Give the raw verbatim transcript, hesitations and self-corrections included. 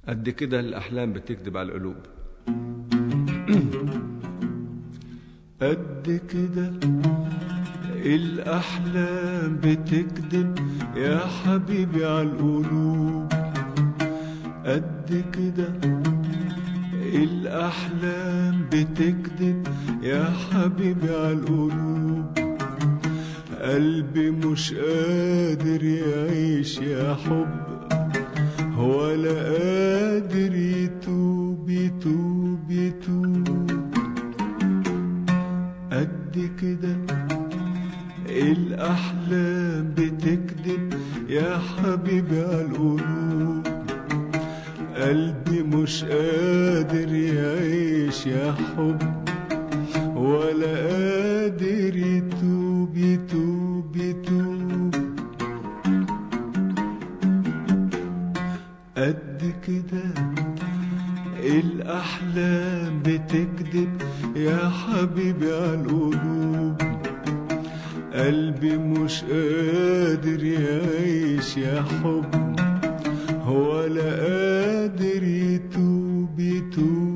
قد كده الأحلام بتكذب على القلوب. قد كده الأحلام بتكذب يا حبيبي على القلوب. قد كده الأحلام بتكذب يا حبيبي على القلوب. قلبي مش قادر يعيش يا حب ولا قادر يتوب يتوب يتوب. قد كده الأحلام بتكذب يا حبيبي على القلوب. قلبي مش قادر يعيش يا حب ولا قادر يتوب يتوب يتوب. قد كده الأحلام بتكذب يا حبيبي على القلوب. قلبي مش قادر يعيش يا حب ولا قادر يتوب يتوب.